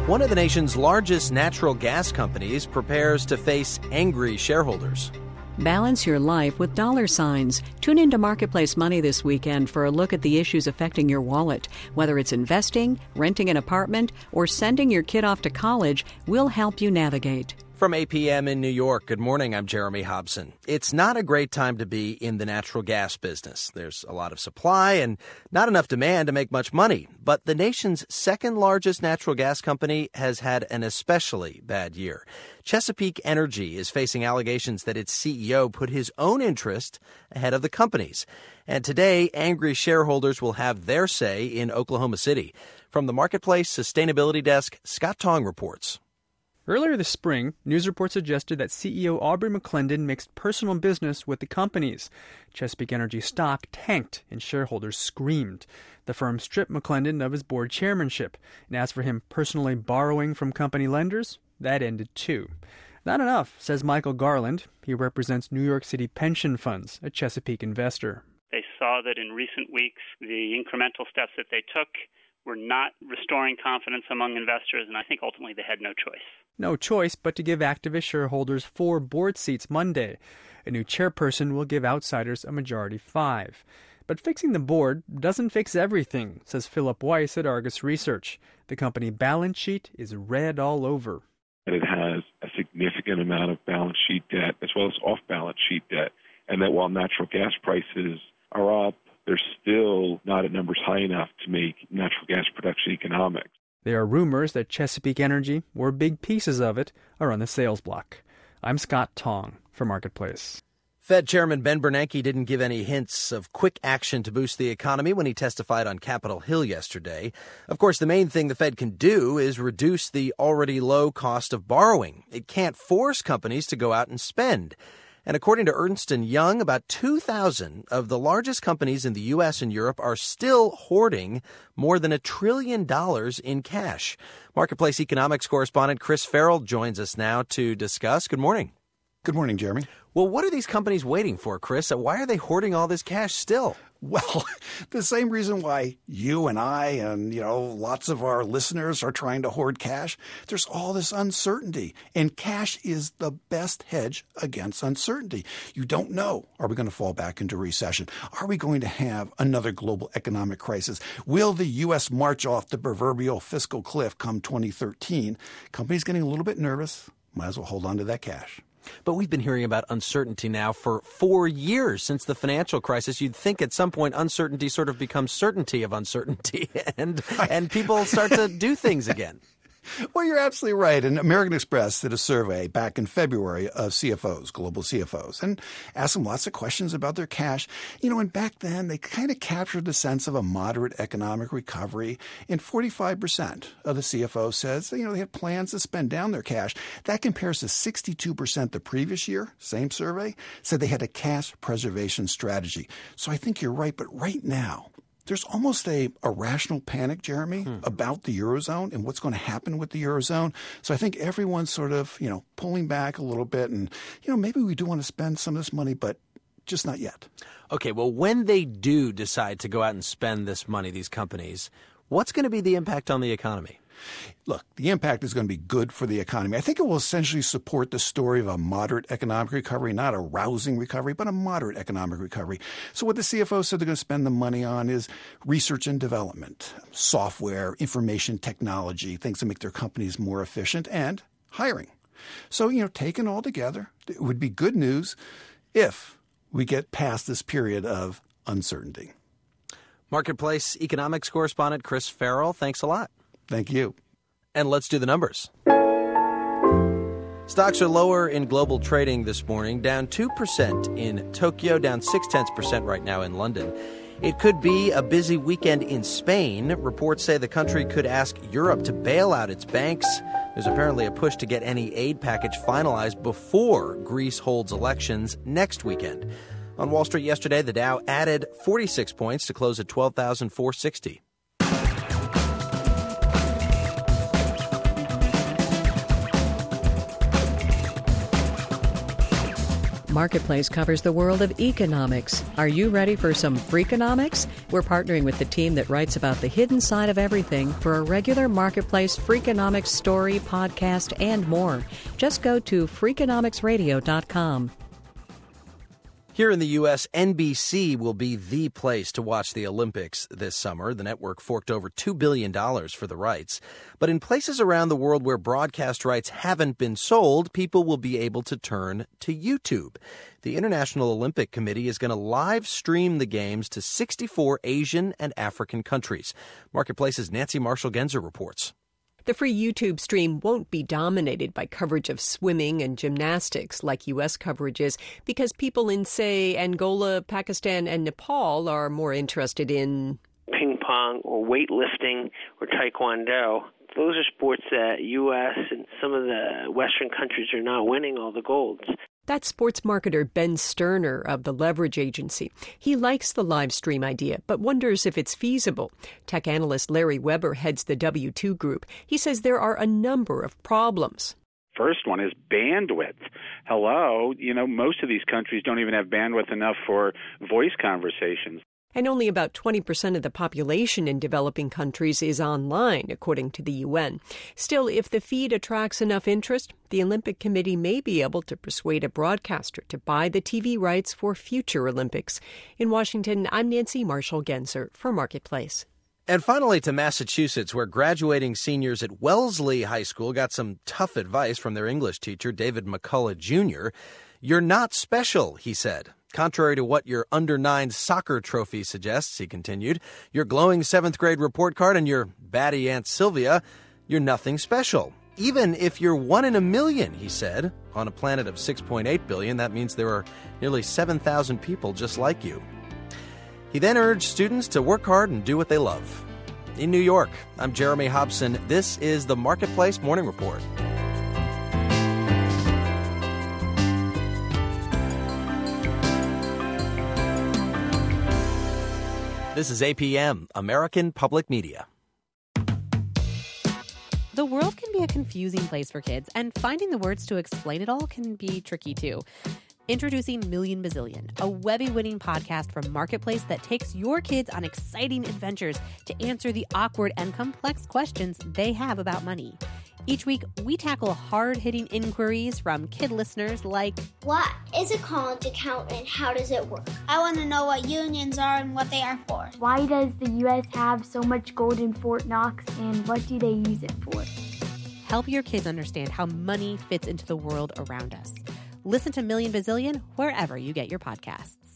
One of the nation's largest natural gas companies prepares to face angry shareholders. Balance your life with dollar signs. Tune into Marketplace Money this weekend for a look at the issues affecting your wallet. Whether it's investing, renting an apartment, or sending your kid off to college, we'll help you navigate. From 8 p.m. in New York, good morning, I'm Jeremy Hobson. It's not a great time to be in the natural gas business. There's a lot of supply and not enough demand to make much money. But the nation's second largest natural gas company has had an especially bad year. Chesapeake Energy is facing allegations that its CEO put his own interest ahead of the company's. And today, angry shareholders will have their say in Oklahoma City. From the Marketplace Sustainability Desk, Scott Tong reports. Earlier this spring, news reports suggested that CEO Aubrey McClendon mixed personal business with the company's. Chesapeake Energy stock tanked and shareholders screamed. The firm stripped McClendon of his board chairmanship. And as for him personally borrowing from company lenders, that ended too. Not enough, says Michael Garland. He represents New York City pension funds, a Chesapeake investor. They saw that in recent weeks, the incremental steps that they took were not restoring confidence among investors, and I think ultimately they had no choice. No choice but to give activist shareholders 4 board seats Monday. A new chairperson will give outsiders a majority 5. But fixing the board doesn't fix everything, says Philip Weiss at Argus Research. The company balance sheet is red all over. It has a significant amount of balance sheet debt as well as off-balance sheet debt, and that while natural gas prices are up, they're still not at numbers high enough to make natural gas production economic. There are rumors that Chesapeake Energy, or big pieces of it, are on the sales block. I'm Scott Tong for Marketplace. Fed Chairman Ben Bernanke didn't give any hints of quick action to boost the economy when he testified on Capitol Hill yesterday. Of course, the main thing the Fed can do is reduce the already low cost of borrowing. It can't force companies to go out and spend. And according to Ernst & Young, about 2,000 of the largest companies in the U.S. and Europe are still hoarding more than $1 trillion in cash. Marketplace economics correspondent Chris Farrell joins us now to discuss. Good morning. Good morning, Jeremy. Well, what are these companies waiting for, Chris? Why are they hoarding all this cash still? Well, the same reason why you and I and, lots of our listeners are trying to hoard cash. There's all this uncertainty, and cash is the best hedge against uncertainty. You don't know. Are we going to fall back into recession? Are we going to have another global economic crisis? Will the U.S. march off the proverbial fiscal cliff come 2013? Companies getting a little bit nervous. Might as well hold on to that cash. But we've been hearing about uncertainty now for 4 years since the financial crisis. You'd think at some point uncertainty sort of becomes certainty of uncertainty and people start to do things again. Well, you're absolutely right. And American Express did a survey back in February of CFOs, global CFOs, and asked them lots of questions about their cash. And back then they kind of captured the sense of a moderate economic recovery. And 45% of the CFOs says, they had plans to spend down their cash. That compares to 62% the previous year, same survey, said they had a cash preservation strategy. So I think you're right. But right now, there's almost a rational panic, Jeremy, about the Eurozone and what's going to happen with the Eurozone. So I think everyone's sort of, pulling back a little bit. And, maybe we do want to spend some of this money, but just not yet. Okay, well, when they do decide to go out and spend this money, these companies, what's going to be the impact on the economy? Look, the impact is going to be good for the economy. I think it will essentially support the story of a moderate economic recovery, not a rousing recovery, but a moderate economic recovery. So what the CFO said they're going to spend the money on is research and development, software, information technology, things to make their companies more efficient, and hiring. So, taken all together, it would be good news if we get past this period of uncertainty. Marketplace economics correspondent Chris Farrell, thanks a lot. Thank you. And let's do the numbers. Stocks are lower in global trading this morning, down 2% in Tokyo, down 0.6% right now in London. It could be a busy weekend in Spain. Reports say the country could ask Europe to bail out its banks. There's apparently a push to get any aid package finalized before Greece holds elections next weekend. On Wall Street yesterday, the Dow added 46 points to close at 12,460. Marketplace covers the world of economics. Are you ready for some Freakonomics? We're partnering with the team that writes about the hidden side of everything for a regular Marketplace Freakonomics story, podcast, and more. Just go to Freakonomicsradio.com. Here in the U.S., NBC will be the place to watch the Olympics this summer. The network forked over $2 billion for the rights. But in places around the world where broadcast rights haven't been sold, people will be able to turn to YouTube. The International Olympic Committee is going to live stream the games to 64 Asian and African countries. Marketplace's Nancy Marshall-Genzer reports. The free YouTube stream won't be dominated by coverage of swimming and gymnastics like U.S. coverage is, because people in, say, Angola, Pakistan, and Nepal are more interested in ping pong or weightlifting or taekwondo. Those are sports that U.S. and some of the Western countries are not winning all the golds. That's sports marketer Ben Sterner of the Leverage Agency. He likes the live stream idea, but wonders if it's feasible. Tech analyst Larry Weber heads the W2 Group. He says there are a number of problems. First one is bandwidth. Hello, most of these countries don't even have bandwidth enough for voice conversations. And only about 20% of the population in developing countries is online, according to the UN. Still, if the feed attracts enough interest, the Olympic Committee may be able to persuade a broadcaster to buy the TV rights for future Olympics. In Washington, I'm Nancy Marshall-Genzer for Marketplace. And finally to Massachusetts, where graduating seniors at Wellesley High School got some tough advice from their English teacher, David McCullough Jr. "You're not special," he said. "Contrary to what your under-9 soccer trophy suggests," he continued, "your glowing 7th grade report card and your batty Aunt Sylvia, you're nothing special. Even if you're 1 in a million," he said. "On a planet of 6.8 billion, that means there are nearly 7,000 people just like you." He then urged students to work hard and do what they love. In New York, I'm Jeremy Hobson. This is the Marketplace Morning Report. This is APM, American Public Media. The world can be a confusing place for kids, and finding the words to explain it all can be tricky too. Introducing Million Bazillion, a Webby-winning podcast from Marketplace that takes your kids on exciting adventures to answer the awkward and complex questions they have about money. Each week, we tackle hard-hitting inquiries from kid listeners like, what is a college account and how does it work? I want to know what unions are and what they are for. Why does the U.S. have so much gold in Fort Knox and what do they use it for? Help your kids understand how money fits into the world around us. Listen to Million Bazillion wherever you get your podcasts.